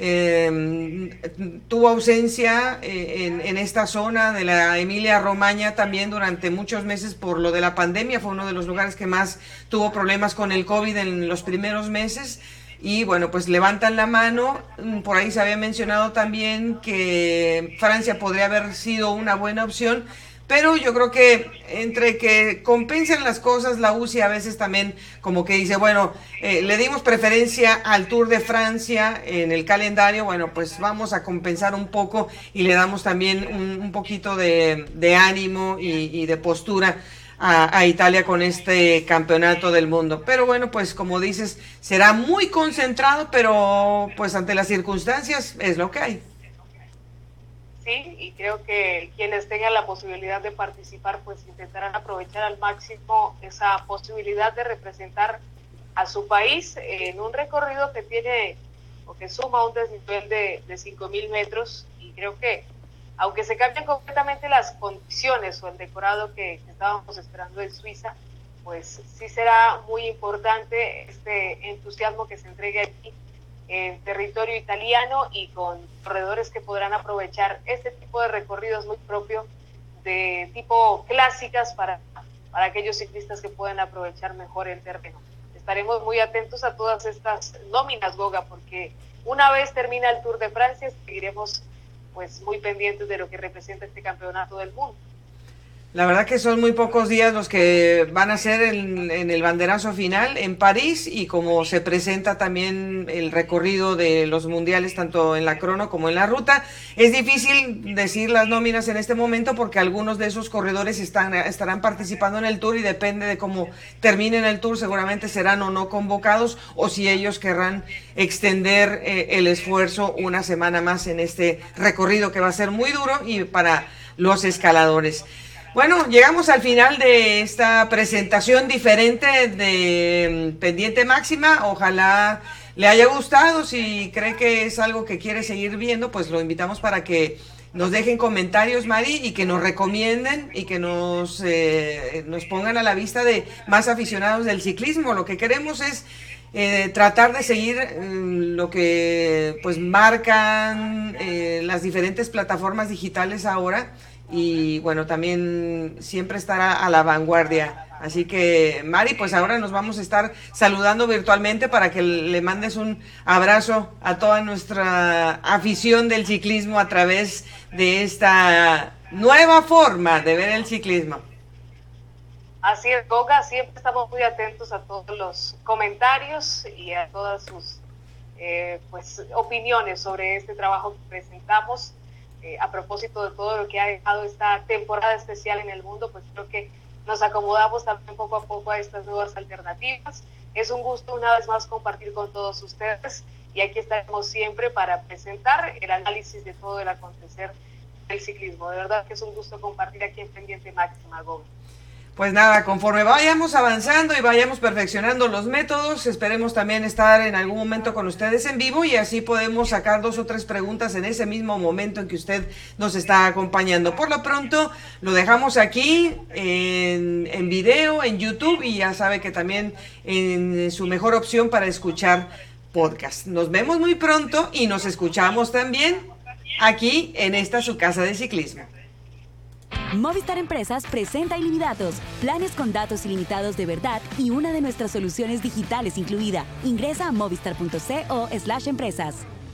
tuvo ausencia en esta zona de la Emilia-Romagna también durante muchos meses por lo de la pandemia. Fue uno de los lugares que más tuvo problemas con el COVID en los primeros meses. Y bueno, pues levantan la mano. Por ahí se había mencionado también que Francia podría haber sido una buena opción, pero yo creo que entre que compensan las cosas, la UCI a veces también como que dice, bueno, le dimos preferencia al Tour de Francia en el calendario, bueno, pues vamos a compensar un poco y le damos también un poquito de ánimo y de postura a Italia con este campeonato del mundo. Pero bueno, pues como dices, será muy concentrado, pero pues ante las circunstancias es lo que hay. Sí, y creo que quienes tengan la posibilidad de participar pues intentarán aprovechar al máximo esa posibilidad de representar a su país en un recorrido que tiene o que suma un desnivel de 5.000 metros, y creo que aunque se cambien completamente las condiciones o el decorado que estábamos esperando en Suiza, pues sí será muy importante este entusiasmo que se entregue aquí en territorio italiano y con corredores que podrán aprovechar este tipo de recorridos muy propio de tipo clásicas para aquellos ciclistas que puedan aprovechar mejor el terreno. Estaremos muy atentos a todas estas nóminas, Goga, porque una vez termina el Tour de Francia seguiremos pues muy pendientes de lo que representa este campeonato del mundo. La verdad que son muy pocos días los que van a ser en el banderazo final en París, y como se presenta también el recorrido de los mundiales tanto en la crono como en la ruta, es difícil decir las nóminas en este momento porque algunos de esos corredores estarán participando en el Tour y depende de cómo terminen el Tour seguramente serán o no convocados, o si ellos querrán extender el esfuerzo una semana más en este recorrido que va a ser muy duro y para los escaladores. Bueno, llegamos al final de esta presentación diferente de Pendiente Máxima. Ojalá le haya gustado. Si cree que es algo que quiere seguir viendo, pues lo invitamos para que nos dejen comentarios, Mari, y que nos recomienden y que nos pongan a la vista de más aficionados del ciclismo. Lo que queremos es tratar de seguir lo que pues marcan las diferentes plataformas digitales ahora. Y bueno, también siempre estará a la vanguardia. Así que, Mari, pues ahora nos vamos a estar saludando virtualmente para que le mandes un abrazo a toda nuestra afición del ciclismo a través de esta nueva forma de ver el ciclismo. Así es, Goga, siempre estamos muy atentos a todos los comentarios y a todas sus pues opiniones sobre este trabajo que presentamos. A propósito de todo lo que ha dejado esta temporada especial en el mundo, pues creo que nos acomodamos también poco a poco a estas nuevas alternativas. Es un gusto una vez más compartir con todos ustedes y aquí estaremos siempre para presentar el análisis de todo el acontecer del ciclismo. De verdad que es un gusto compartir aquí en Pendiente Máxima, Goga. Pues nada, conforme vayamos avanzando y vayamos perfeccionando los métodos, esperemos también estar en algún momento con ustedes en vivo y así podemos sacar 2 o 3 preguntas en ese mismo momento en que usted nos está acompañando. Por lo pronto, lo dejamos aquí en video, en YouTube, y ya sabe que también en su mejor opción para escuchar podcast. Nos vemos muy pronto y nos escuchamos también aquí en esta su casa de ciclismo. Movistar Empresas presenta Ilimitados, planes con datos ilimitados de verdad y una de nuestras soluciones digitales incluida. Ingresa a movistar.co/empresas.